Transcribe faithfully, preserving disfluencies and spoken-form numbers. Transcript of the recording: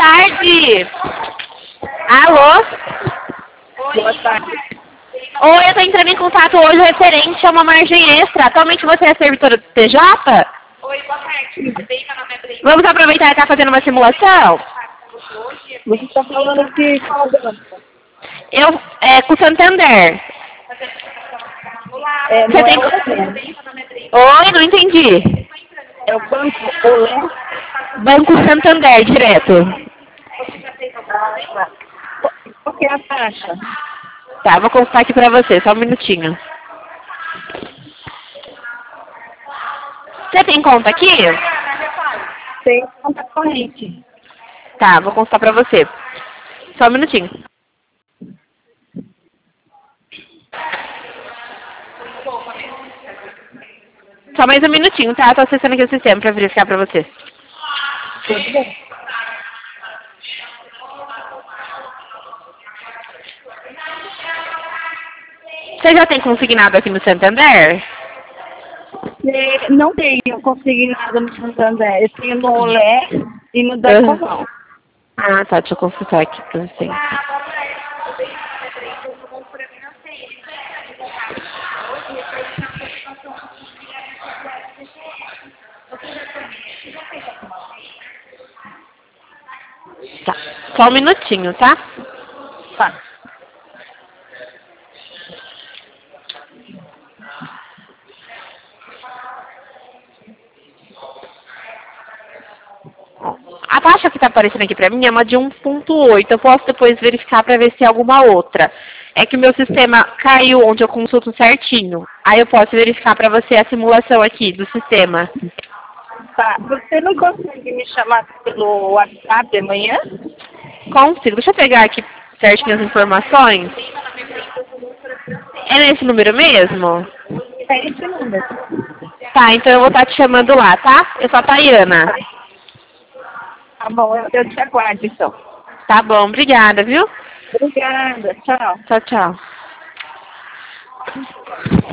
tarde. Alô? Boa tarde. Oi, eu tô entrando em contato hoje referente a uma margem extra. Atualmente você é servidora do T J? Oi, boa tarde. Vamos aproveitar e estar fazendo uma simulação? Você está falando que qual banco? Eu, é, com o Santander. É, Você não tem... é o Olé. Oi, não entendi. É o banco Olé? Banco Santander, direto. Qual que é a taxa? Tá, vou consultar aqui pra você, só um minutinho. Você tem conta aqui? Tem conta corrente. Tá, vou consultar pra você. Só um minutinho. Só mais um minutinho, tá? Tô acessando aqui o sistema pra verificar pra você. Tudo bem. Você já tem consignado aqui no Santander? É, não tenho consignado no Santander. Eu tenho no Olé e no Uhum. Decomão. Ah, tá. Deixa eu consultar aqui pra você. Tá. Só um minutinho, tá? Tá. A taxa que tá aparecendo aqui pra mim é uma de um ponto oito. Eu posso depois verificar pra ver se é alguma outra. É que o meu sistema caiu onde eu consulto certinho. Aí eu posso verificar pra você a simulação aqui do sistema. Tá. Você não consegue me chamar pelo WhatsApp amanhã? Consigo. Deixa eu pegar aqui certinho as informações. É nesse número mesmo? É esse número. Tá, então eu vou estar te chamando lá, tá? Eu sou a Tayana. Tá bom, eu, eu te aguardo então. Tá bom, obrigada, viu? Obrigada. Tchau. Tchau, tchau.